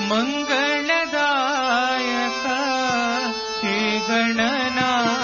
ಮಂಗಳದಾಯಕ ಹೇ ಗಣನಾಥ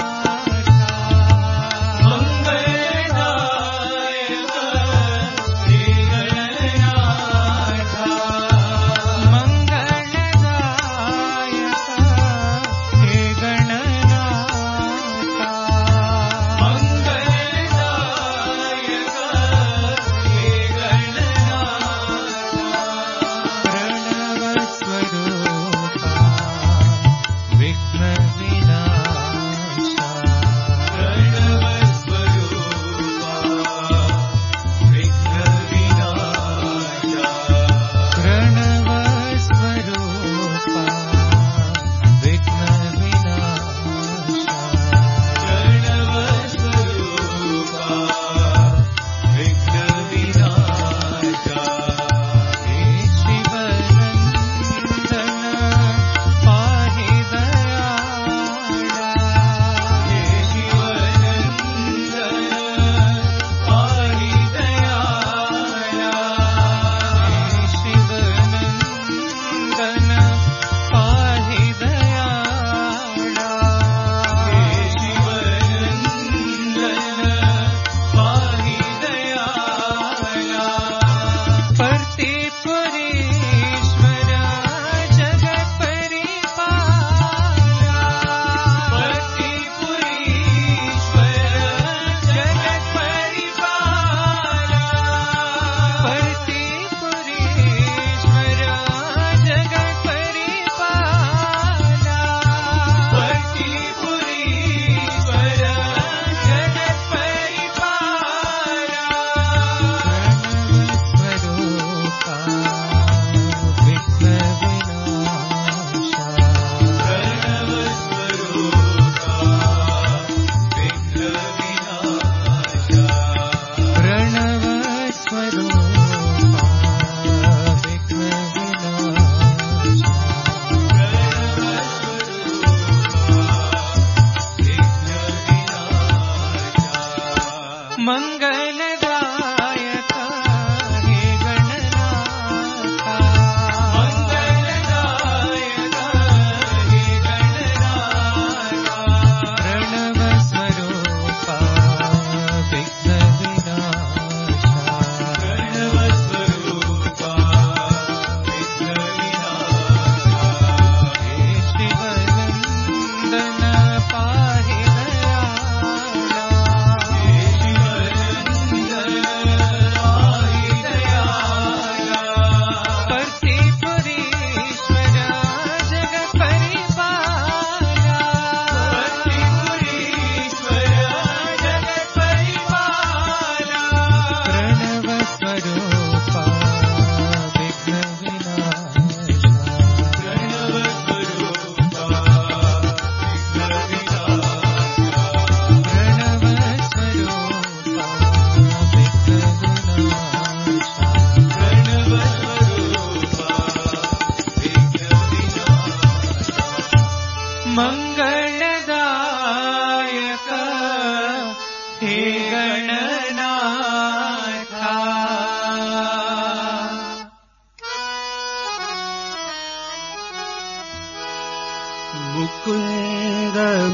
मुकुंद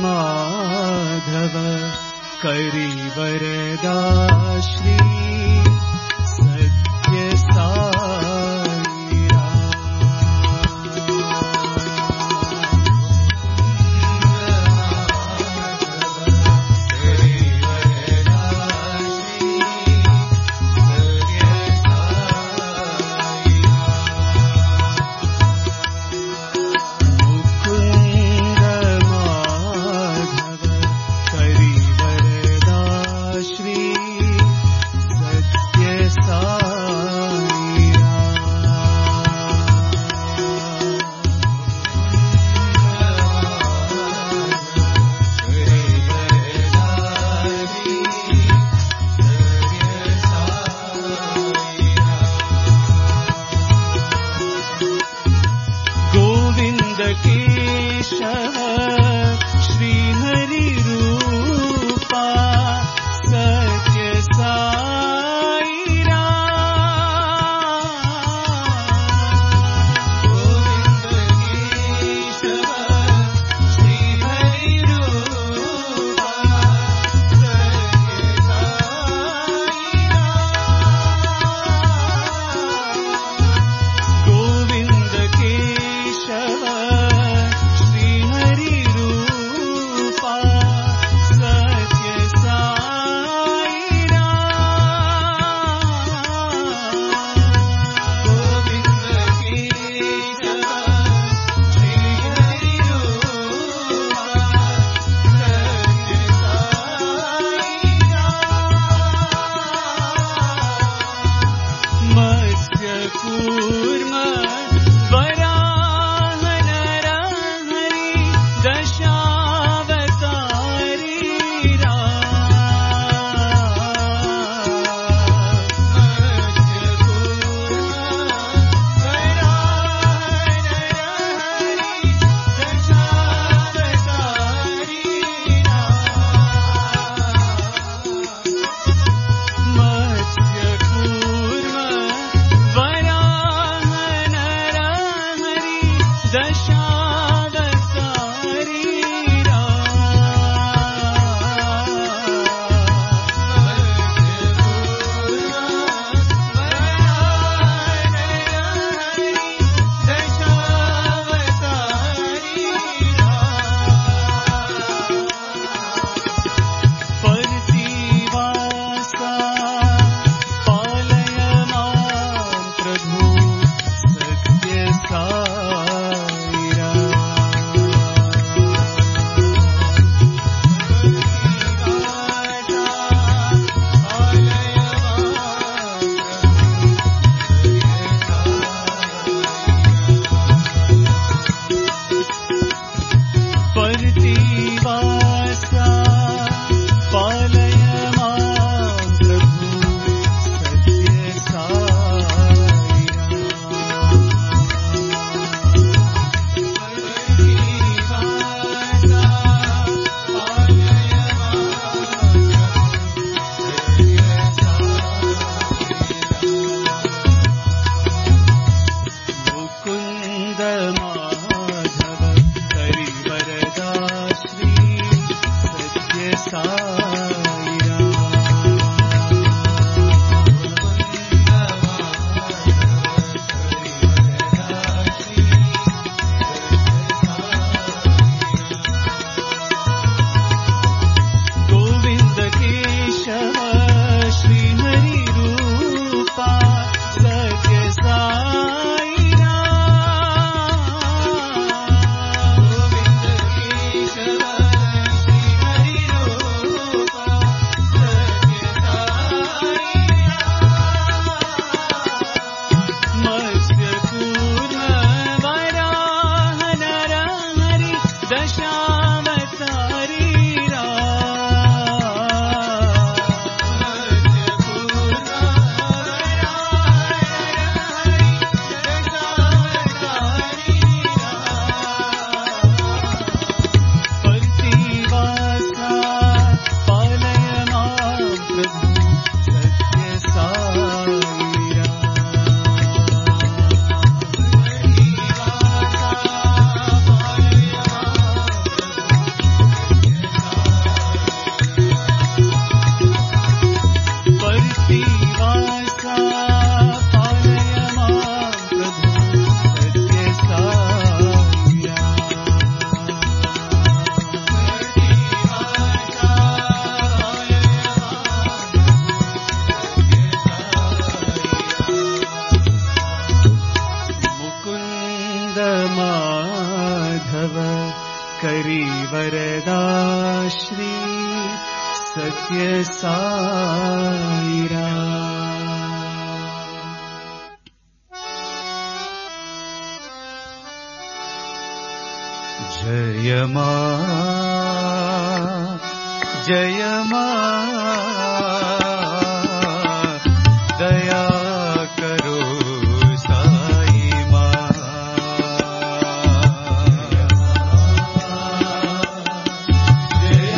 माधव करिवरदा श्री सत्य साई वरदा श्री सत्य साईरा। जय मां जय मां दया करो साई मां। जय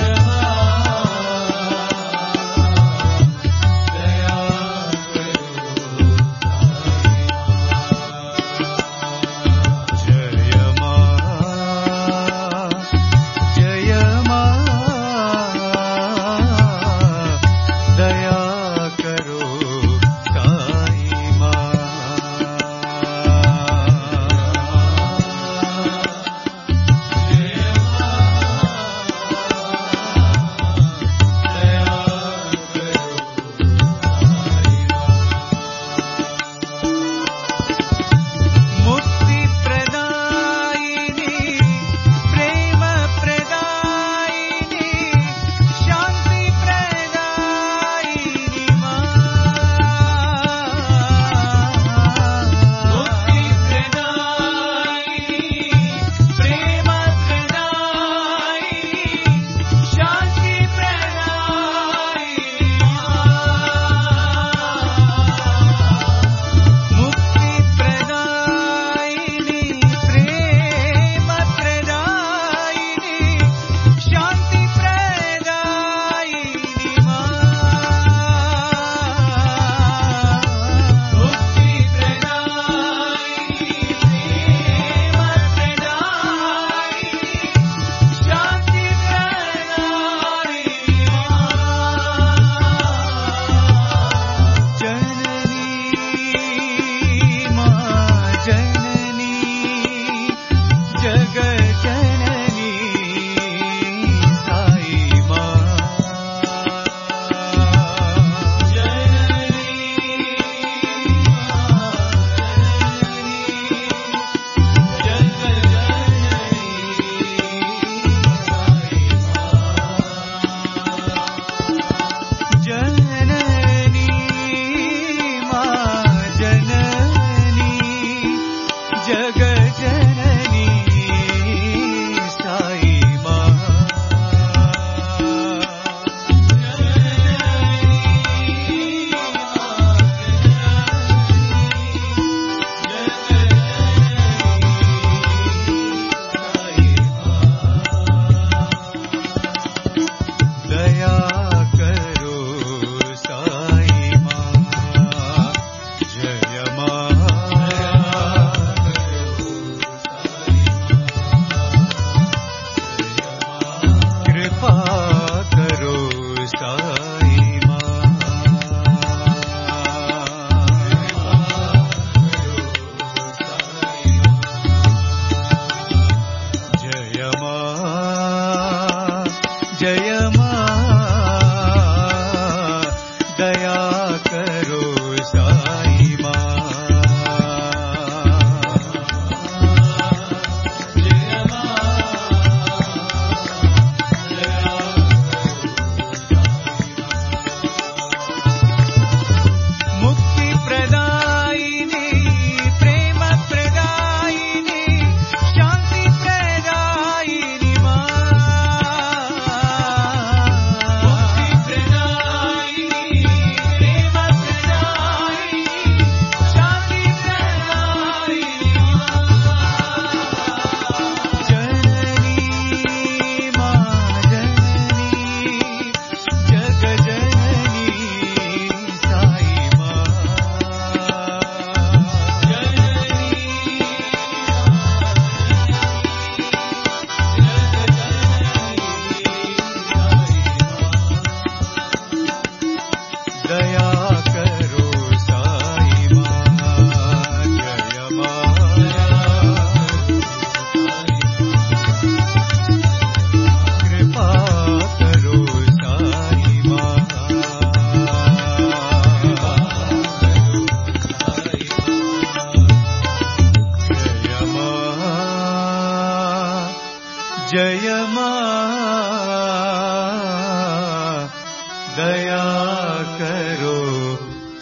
जय मां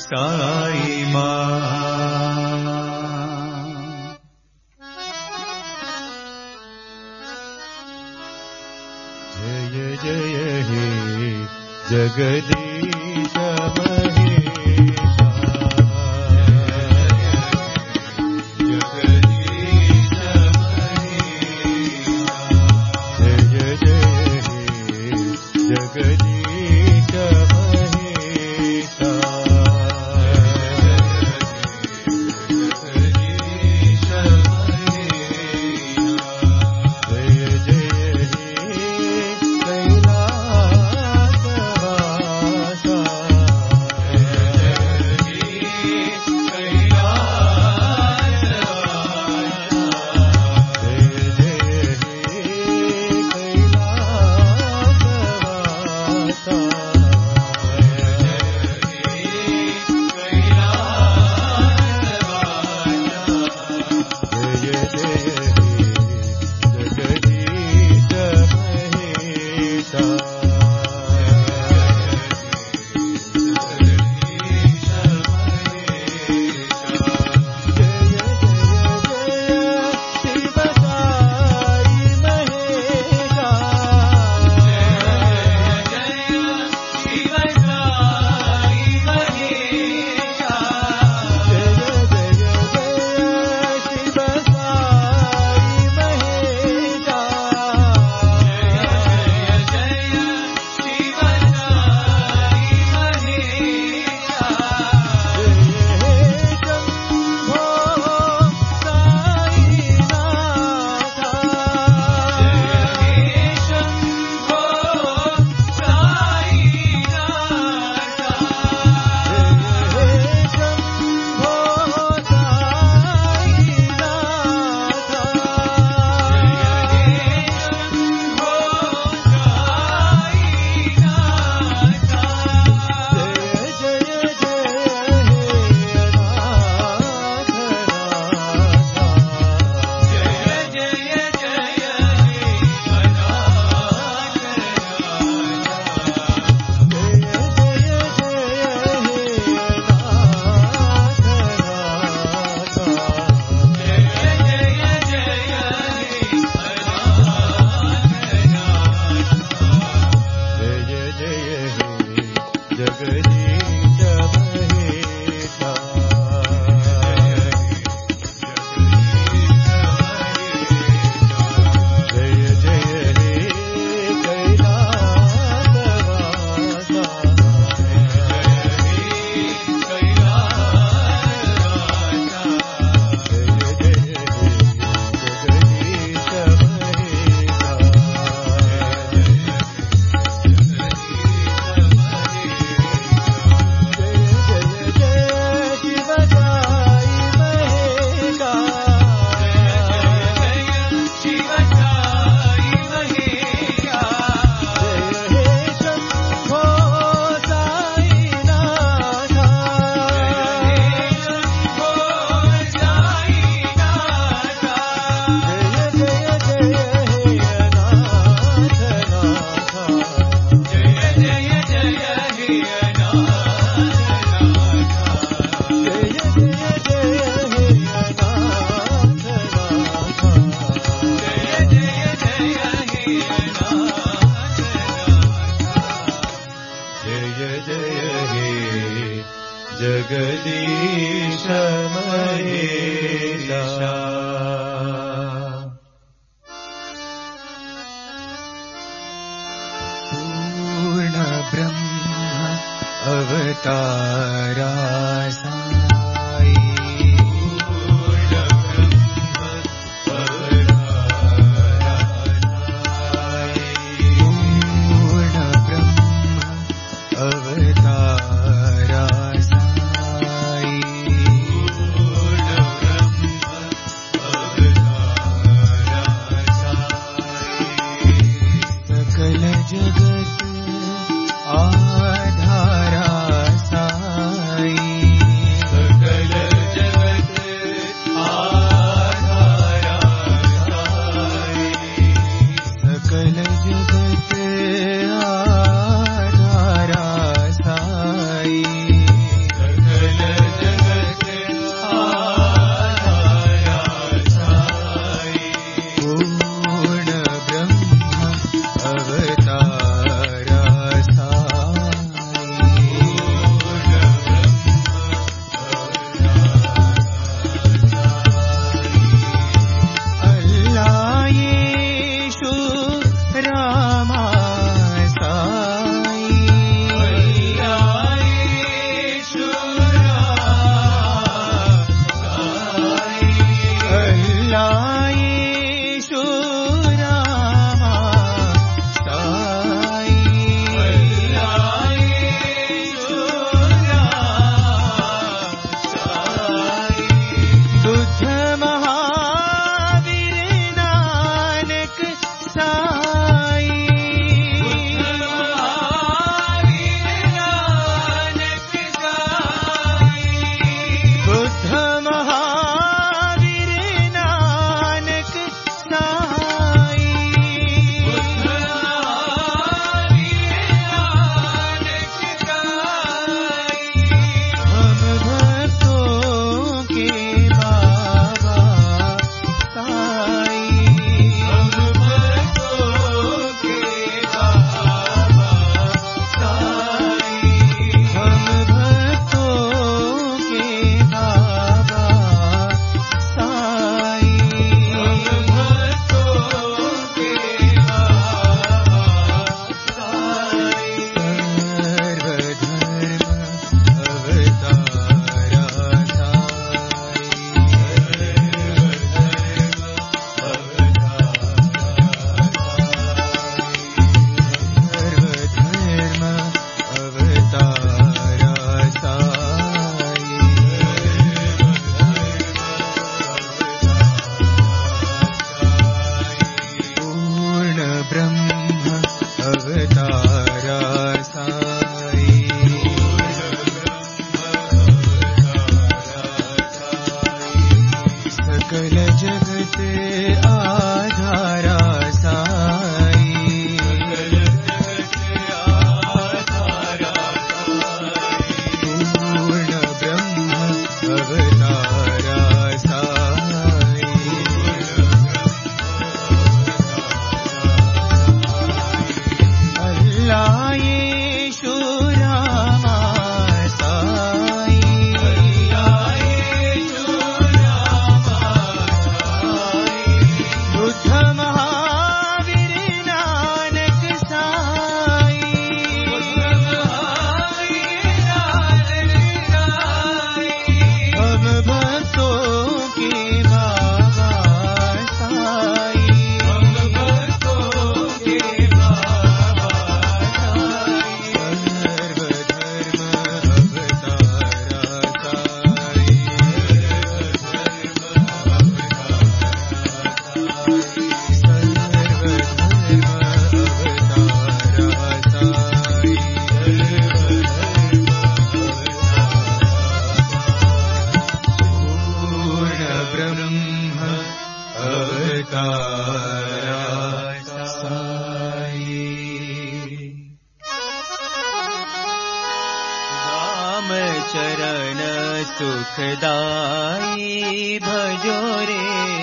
साई मां। जय जय हे जगदीश महेशा, जगदीश महेशा। जय जय हे जगदीश महेशा, जगदीश महेशा। जय जय हे कैलासवासा, जगदीश कैलासवासा। जय जय हे कैलासवासा, जय जय जगदीश महेशा, जगदीश महेशा। जय जय शिव साई महेशा, जय शिव साई महेशा। जय जय शिव साई महेशा, जगदीश महेशा। पूर्ण ब्रह्म अवतारा साई, पूर्ण ब्रह्म अवतारा साई, पूर्ण ब्रह्म अवतारा साई, पूर्ण ब्रह्म अवतारा साई। सकल जगत आधारा साई, चरण सुखदाई भजो रे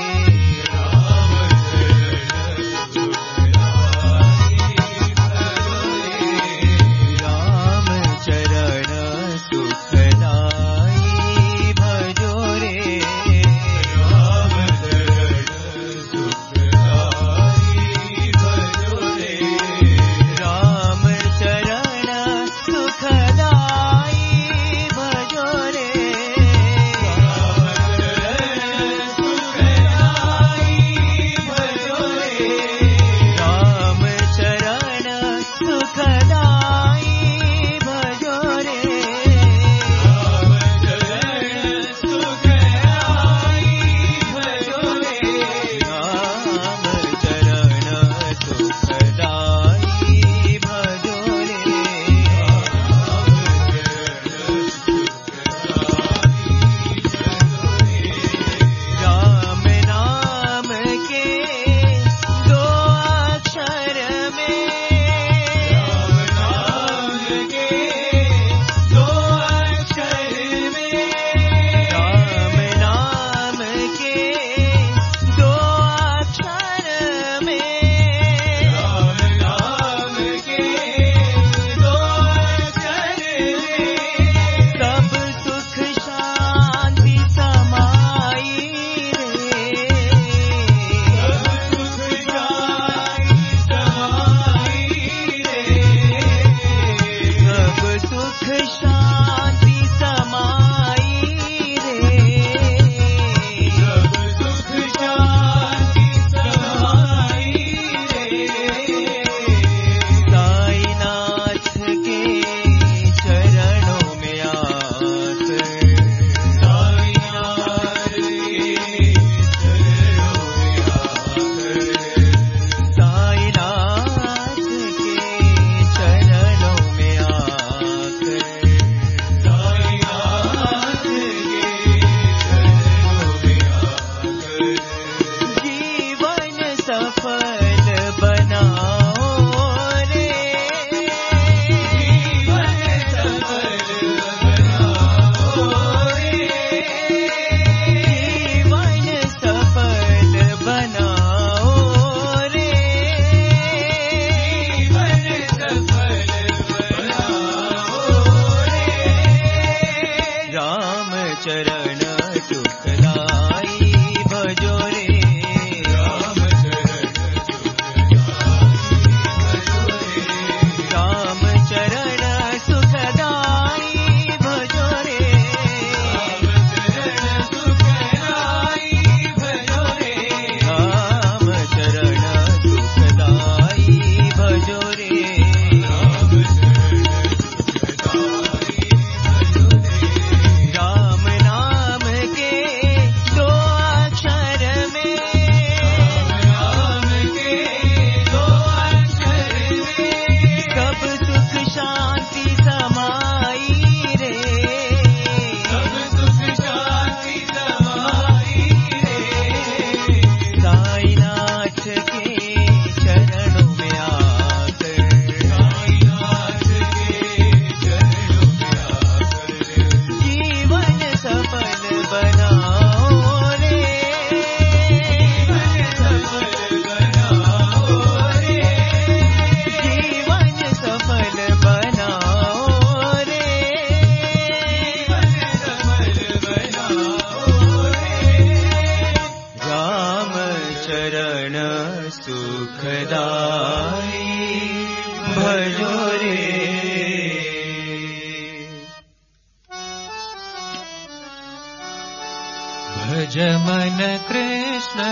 भज मन कृष्ण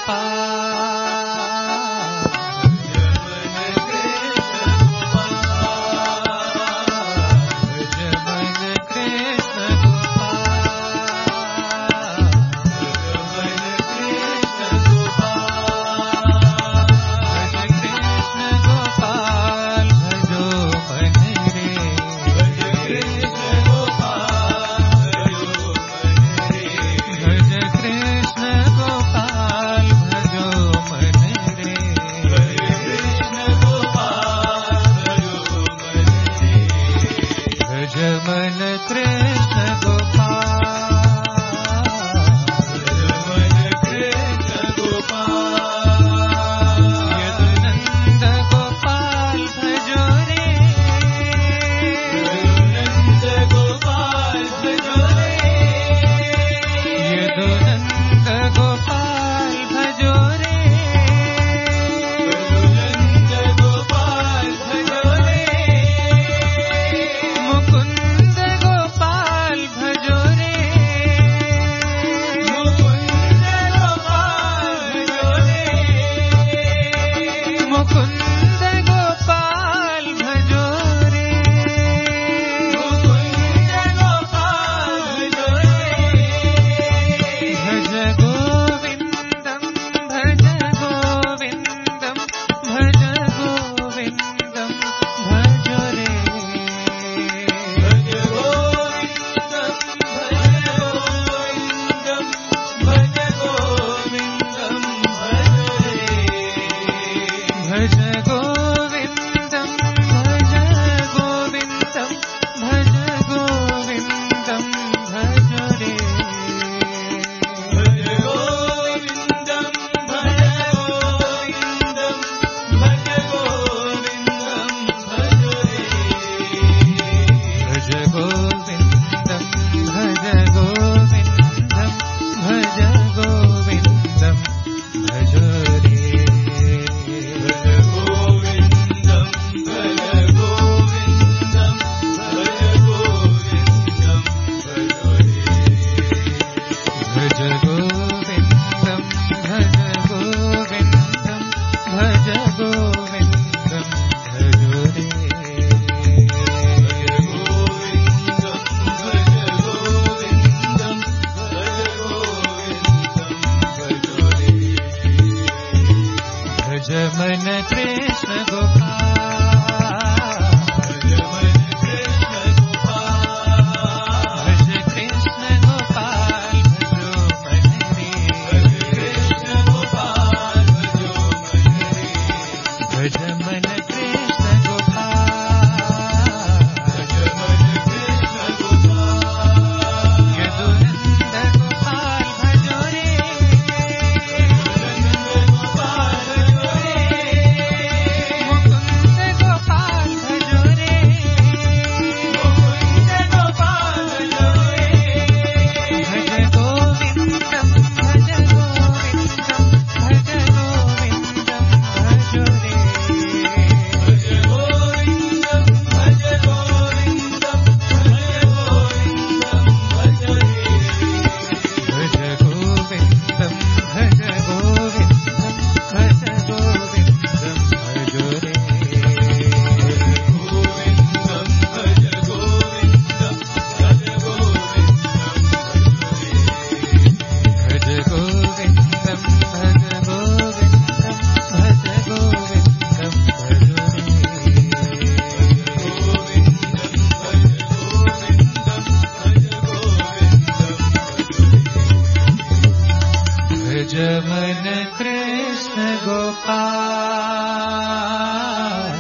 गोपाल भज मन कृष्ण गोपाल भज कृष्ण गोपाल भजो मन रे भज कृष्ण गोपाल भजो मन रे कृष्ण गोपाल यदुनंद गोपाल भजो रे यदुनंद गोपाल भजो रे यदुनंद गोपाल भजो रे यदुनंद गोपाल भजो रे मुकुंद गोपाल भजो रे मुकुंद गोपाल भजो रे मुकुंद गोपाल भजो रे मुकुंद गोपाल भजो रे भज गोविंदम भज गोविंदम भज गोविंदम भजो रे भज गोविंदम भज गोविंदम भज गोविंदम भज गोविंदम भज गोविंदम भजो रे भज गोविंदम भज गोविंदम भज गोविंदम भजो रे भज गोविंदम भज गोविंदम भज गोविंदम भजो रे भज गोविंदम भज गोविंदम भज गोविंदम भजो रे भज गोविंदम भज गोविंदम भज गोविंदम भजो रे भज गोविंदम भज गोविंदम भज गोविंदम भजो रे भज मन कृष्ण गोपाल भज मन कृष्ण गोपाल भज कृष्ण गोपाल भजो मन रे भज कृष्ण गोपाल भजो मन रे भज मन कृष्ण गोपाल भज मन कृष्ण गोपाल यदुनंद गोपाल भजो रे यदुनंद गोपाल भजो रे मुकुंद गोपाल भजो रे मुकुंद गोपाल भजो रे भज गोविंदम भज गोविंदम भज गोविंदम भजो रे भज गोविंदम भज गोविंदम भज गोविंदम भजो रे भज गोविंदम भज गोविंदम भज गोविंदम भजो रे गोविंदम भज गोविंदम भज गोविंदम भज गोविंदम भज गोविंदम भजो रे भज मन कृष्ण गोपाल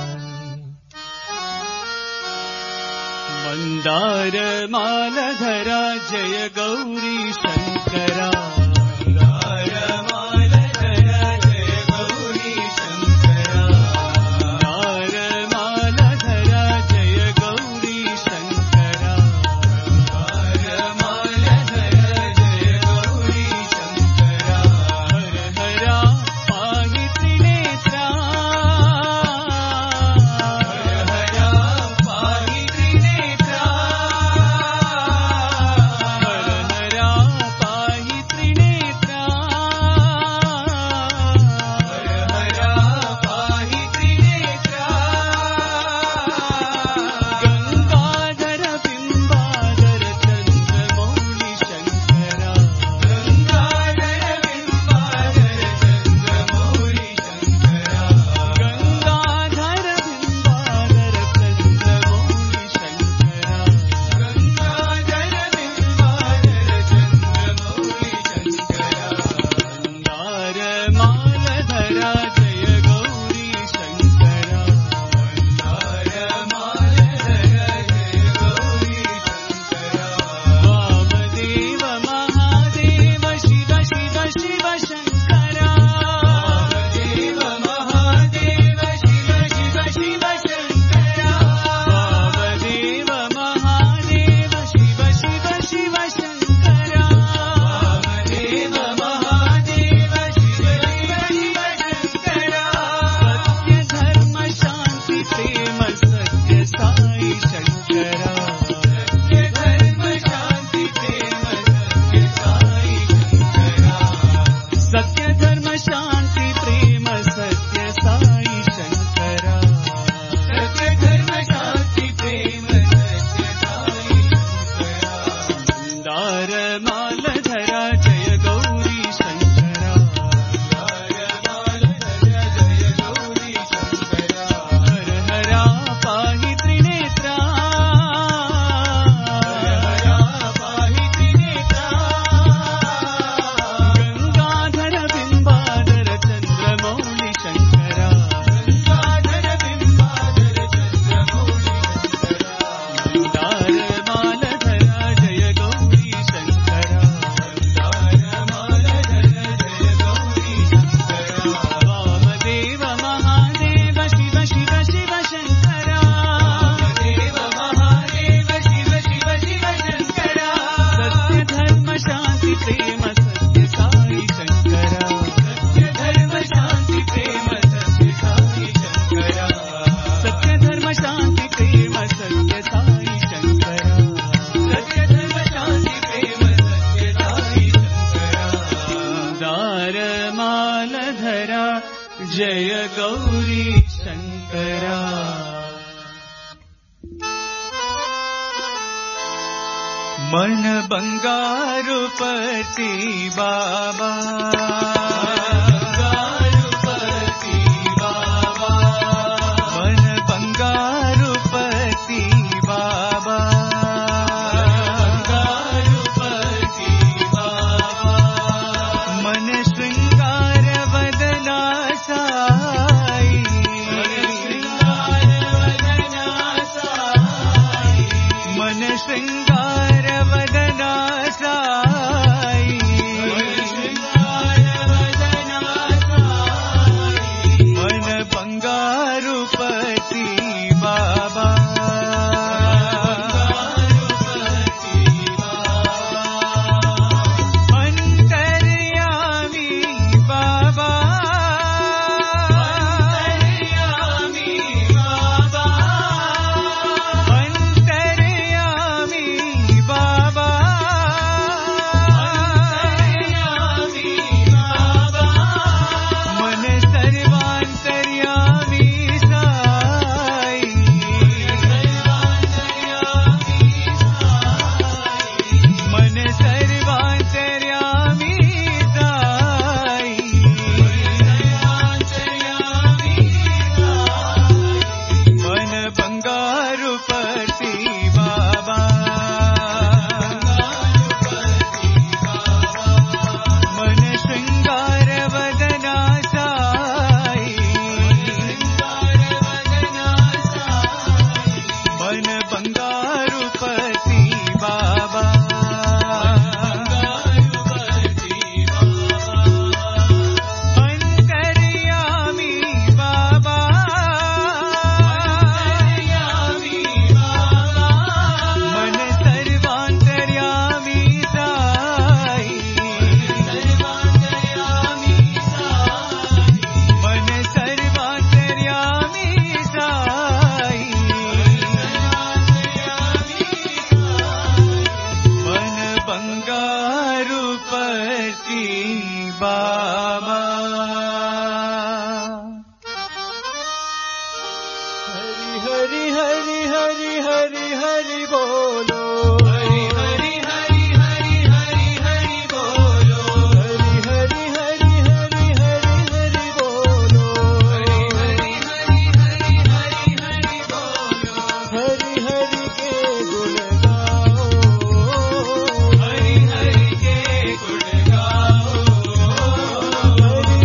मंदार मालधरा जय गौरी शंकरा मंदार मालधरा जय गौरी शंकरा मंदार मालधरा जय गौरी शंकरा मंदार मालधरा जय गौरी शंकरा हर हरा पाहि त्रिनेत्रा हर हरा पाहि त्रिनेत्रा हर हरा पाहि त्रिनेत्रा गौरी शंकरा। मन बंगारु पति बाबा, बंगारुपति बाबा, मन बंगारुपति बाबा, बंगारुपति बाबा, मन श्रृंगार वदना साई, श्रृंगार वदना साई, मन श्रृंगार वदना साई, मन बंगारुपति बाबा, अंतर्यामी बाबा, अंतर्यामी बाबा, अंतर्यामी बाबा, अंतर्यामी बाबा, मन सर्वांतर्यामी साई, मन सर्वांतर्यामी साई, मन बंगारुपति बाबा, मन श्रृंगार वदना साई, मन बंगारुपति बाबा, अंतर्यामी बाबा, अंतर्यामी बाबा, मन सर्वांतर्यामी साई, मन सर्वांतर्यामी साई, मन बंगारुपति बाबा। हरि हरि हरि हरि हरि बोलो, हरि हरि हरि हरि हरि हरि बोलो, हरि हरि हरि हरि हरि हरि बोलो, हरि हरि हरि हरि हरि हरि बोलो, हरि हरि के गुण गाओ, हरि हरि के गुण गाओ, हरि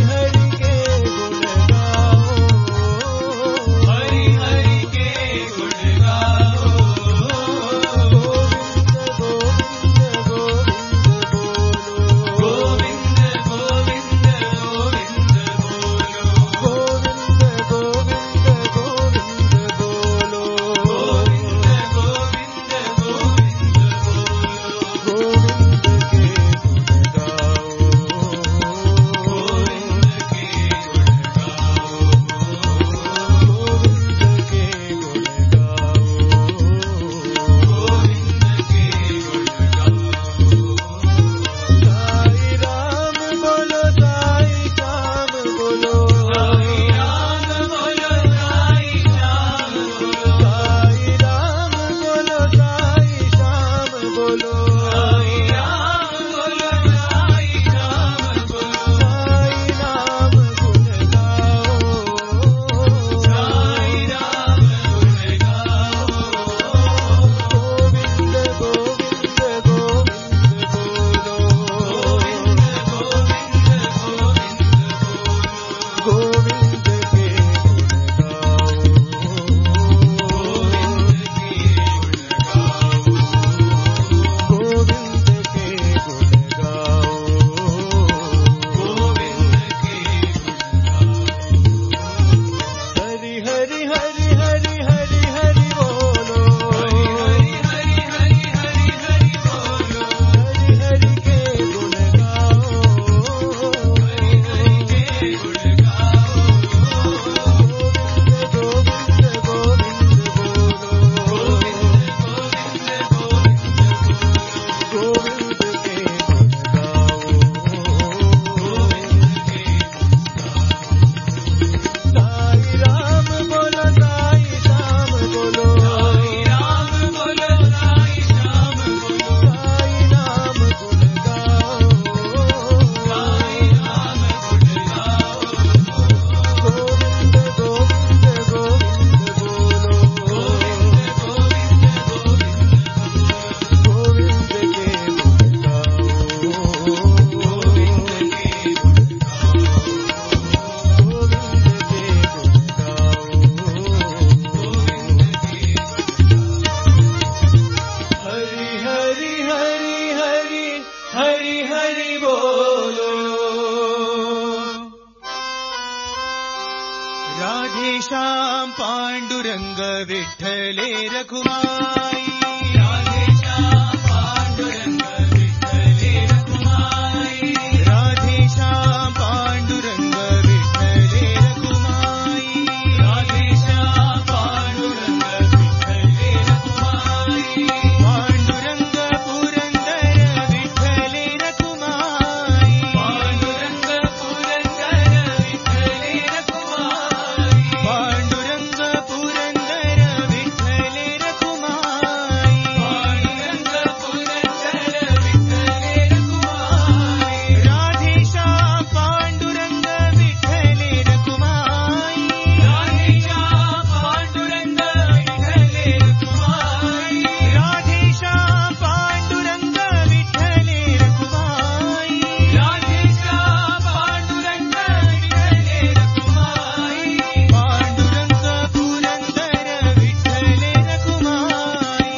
पांडुरंग विठ्ठले रखुमाई राधेश्याम पांडुरंग विठ्ठले रखुमाई राधेश्याम पांडुरंग विठ्ठले रखुमाई राधेश्याम पांडुरंग विठ्ठले रखुमाई पांडुरंग पुरंदर विठ्ठले रखुमाई पांडुरंग पुरंदर विठ्ठले रखुमाई पांडुरंग पुरंदर विठ्ठले रखुमाई पांडुरंग पुरंदर विठ्ठले रखुमाई राधेश्याम पांडुरंग विठ्ठले रखुमाई राधेश्याम पांडुरंग विठ्ठले रखुमाई राधेश्याम पांडुरंग विठ्ठले रखुमाई राधेश्याम पांडुरंग विठ्ठले रखुमाई पांडुरंग पुरंदर विठ्ठले रखुमाई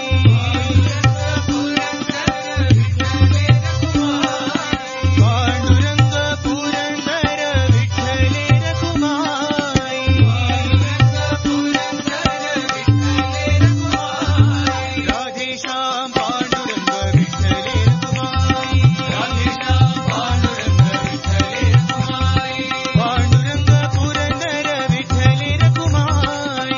पांडुरंग पुरंदर विठ्ठले रखुमाई राधेश्याम पांडुरंग विठ्ठले रखुमाई पांडुरंग पुरंदर विठ्ठले रखुमाई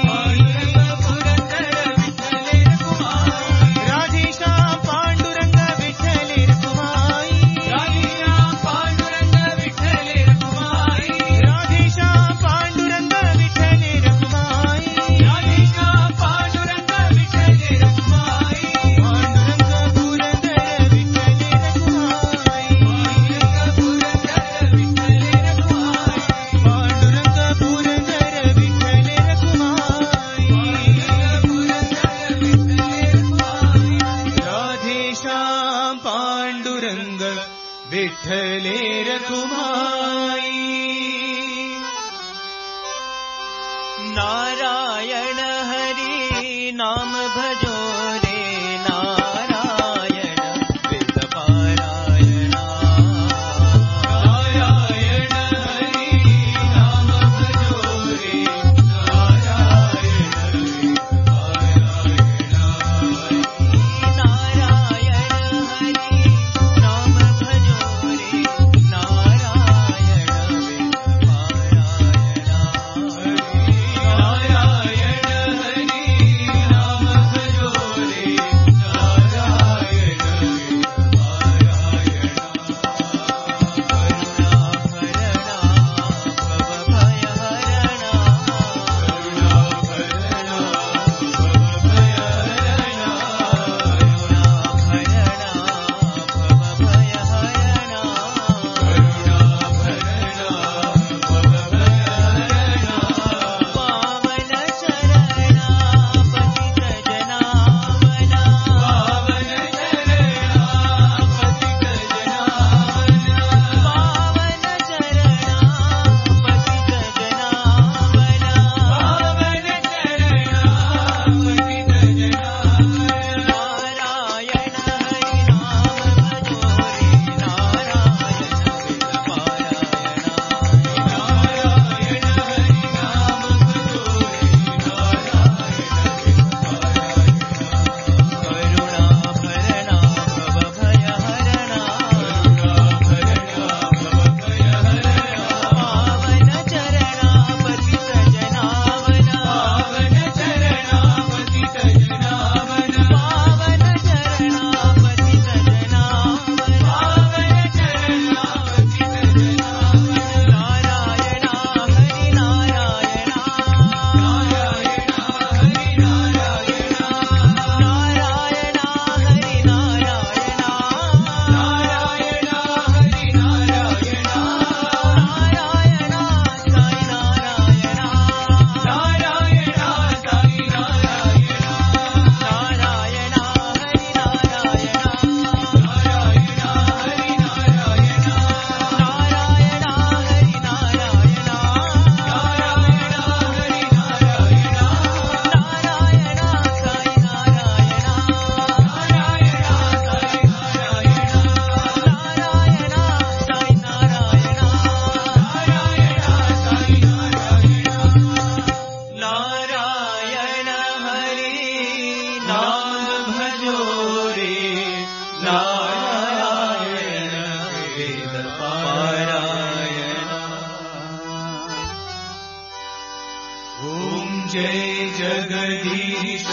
राधेश्याम पांडुरंग विठ्ठले रखुमाई राधेश्याम पांडुरंग विठ्ठले रखुमाई राधेश्याम पांडुरंग विठ्ठले रखुमाई राधेश्याम पांडुरंग विठ्ठले रखुमाई पांडुरंग पुरंदर विठ्ठले रखुमाई पांडुरंग पुरंदर विठ्ठले रखुमाई राधेश्याम पांडुरंग विठ्ठले रखुमाई नारायण हरि नाम भजो रे नारायण वेद पारायणा नारायण हरि नाम भजो रे नारायण नारायण हरि नाम भजो रे नारायण वेद पारायणा नारायण हरि नाम भजो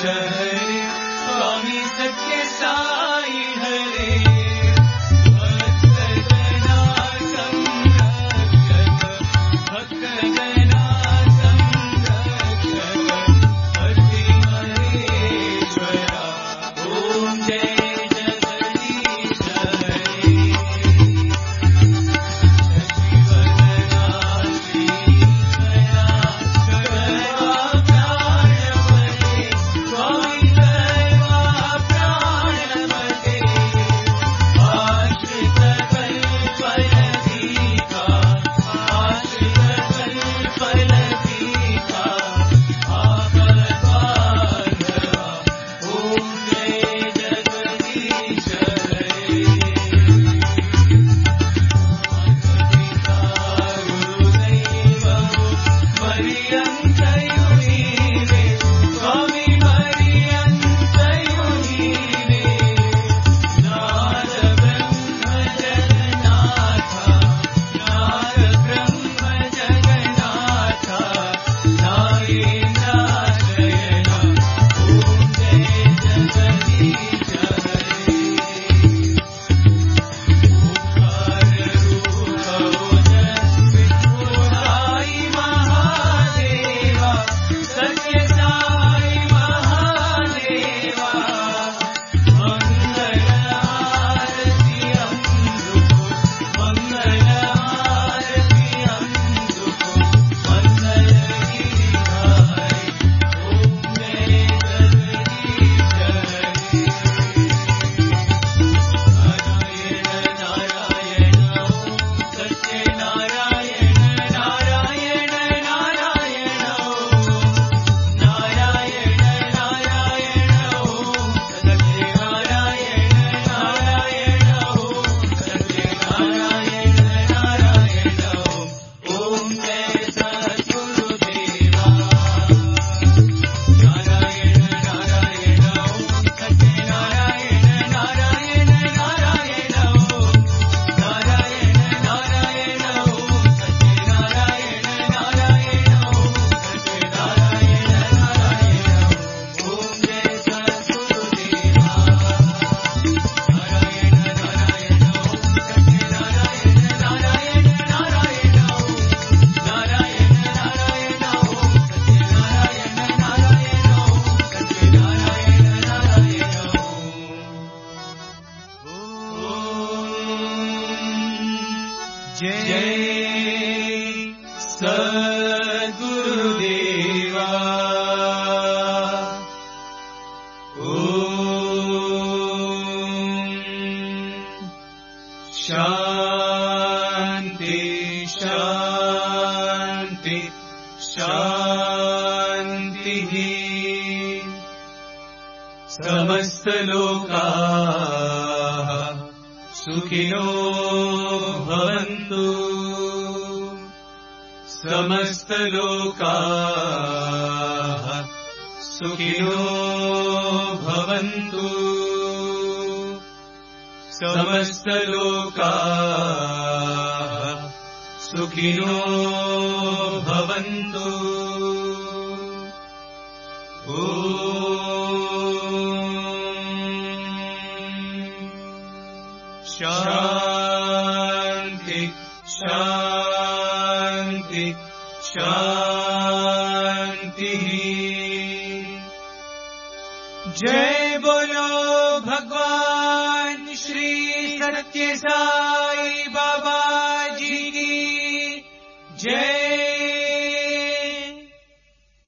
हरे स्वामी सत्य साई हरे भक्त जना संरक्षक भक्त जना संरक्षक हरि महेश्वरा ओम जय जगदीश हरे समस्तलोकाः सुखिनो भवन्तु समस्तलोकाः सुखिनो भवन्तु समस्तलोकाः सुखिनो भवन्तु शांति शांति शांति। जय बोलो भगवान श्री सत्य साई बाबा